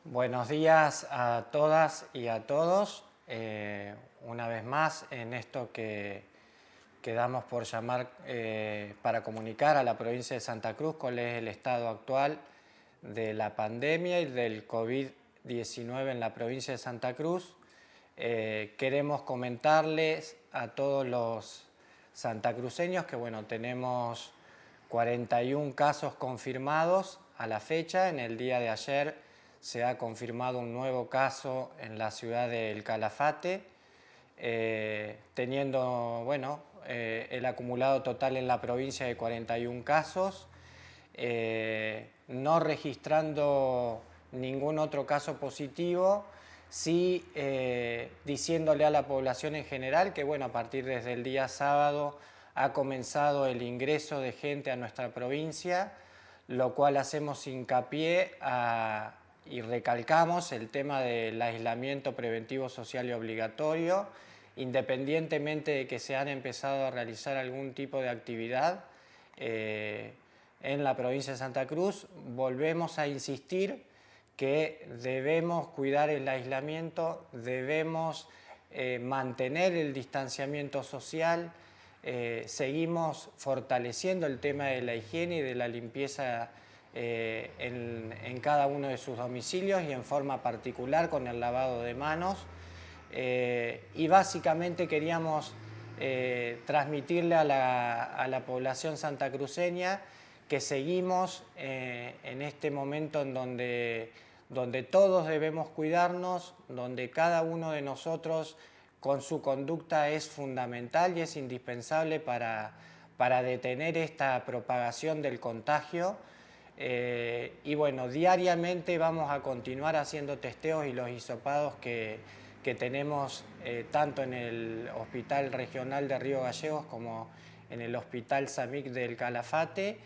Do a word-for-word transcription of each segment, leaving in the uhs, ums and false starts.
Buenos días a todas y a todos. Eh, una vez más en esto que, que damos por llamar eh, para comunicar a la provincia de Santa Cruz cuál es el estado actual de la pandemia y del COVID diecinueve en la provincia de Santa Cruz. Eh, queremos comentarles a todos los santacruceños que bueno, tenemos cuarenta y un casos confirmados a la fecha. En el día de ayer se ha confirmado un nuevo caso en la ciudad de El Calafate, eh, teniendo bueno, eh, el acumulado total en la provincia de cuarenta y un casos, eh, no registrando ningún otro caso positivo, sí eh, diciéndole a la población en general que bueno, a partir desde el día sábado ha comenzado el ingreso de gente a nuestra provincia, lo cual hacemos hincapié a y recalcamos el tema del aislamiento preventivo social y obligatorio, independientemente de que se han empezado a realizar algún tipo de actividad eh, en la provincia de Santa Cruz. Volvemos a insistir que debemos cuidar el aislamiento, debemos eh, mantener el distanciamiento social, eh, seguimos fortaleciendo el tema de la higiene y de la limpieza Eh, en, en cada uno de sus domicilios y en forma particular con el lavado de manos. Eh, y básicamente queríamos eh, transmitirle a la, a la población santacruceña que seguimos eh, en este momento en donde, donde todos debemos cuidarnos, donde cada uno de nosotros con su conducta es fundamental y es indispensable para, para detener esta propagación del contagio. Eh, y bueno, diariamente vamos a continuar haciendo testeos y los hisopados que, que tenemos eh, tanto en el Hospital Regional de Río Gallegos como en el Hospital SAMIC del Calafate,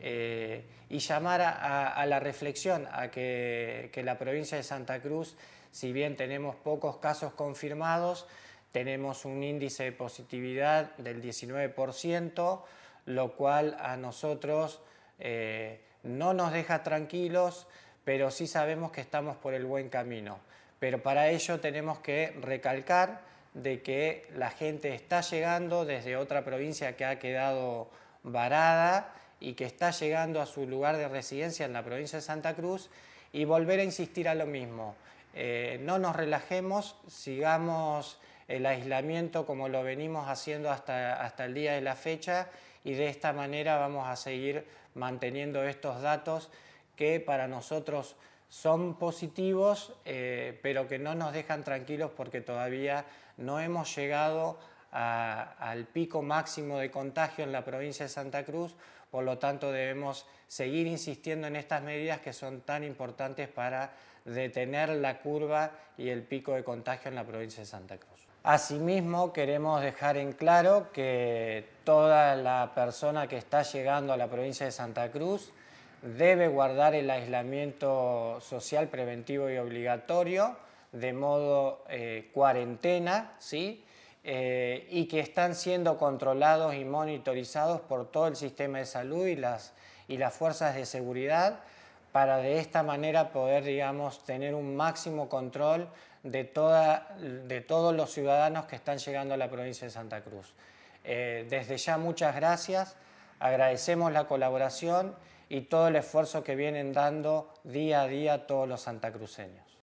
eh, y llamar a, a, a la reflexión, a que, que la provincia de Santa Cruz, si bien tenemos pocos casos confirmados, tenemos un índice de positividad del diecinueve por ciento, lo cual a nosotros eh, no nos deja tranquilos, pero sí sabemos que estamos por el buen camino. Pero para ello tenemos que recalcar de que la gente está llegando desde otra provincia que ha quedado varada y que está llegando a su lugar de residencia en la provincia de Santa Cruz, y volver a insistir a lo mismo. Eh, no nos relajemos, sigamos el aislamiento como lo venimos haciendo hasta, hasta el día de la fecha, y de esta manera vamos a seguir manteniendo estos datos que para nosotros son positivos, eh, pero que no nos dejan tranquilos porque todavía no hemos llegado a, al pico máximo de contagio en la provincia de Santa Cruz. Por lo tanto, debemos seguir insistiendo en estas medidas que son tan importantes para detener la curva y el pico de contagio en la provincia de Santa Cruz. Asimismo, queremos dejar en claro que toda la persona que está llegando a la provincia de Santa Cruz debe guardar el aislamiento social preventivo y obligatorio de modo eh, cuarentena, ¿sí? Eh, y que están siendo controlados y monitorizados por todo el sistema de salud y las, y las fuerzas de seguridad, para de esta manera poder, digamos, tener un máximo control de, toda, de todos los ciudadanos que están llegando a la provincia de Santa Cruz. Eh, desde ya muchas gracias, agradecemos la colaboración y todo el esfuerzo que vienen dando día a día todos los santacruceños.